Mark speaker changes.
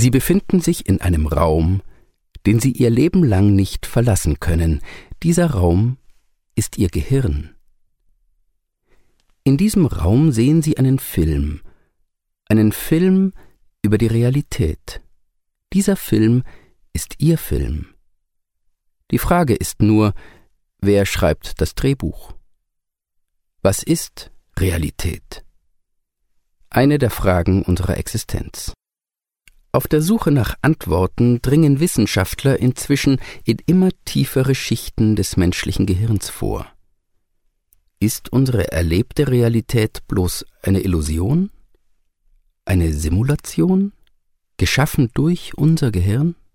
Speaker 1: Sie befinden sich in einem Raum, den Sie Ihr Leben lang nicht verlassen können. Dieser Raum ist Ihr Gehirn. In diesem Raum sehen Sie einen Film über die Realität. Dieser Film ist Ihr Film. Die Frage ist nur, wer schreibt das Drehbuch? Was ist Realität? Eine der Fragen unserer Existenz. Auf der Suche nach Antworten dringen Wissenschaftler inzwischen in immer tiefere Schichten des menschlichen Gehirns vor. Ist unsere erlebte Realität bloß eine Illusion? Eine Simulation, geschaffen durch unser Gehirn?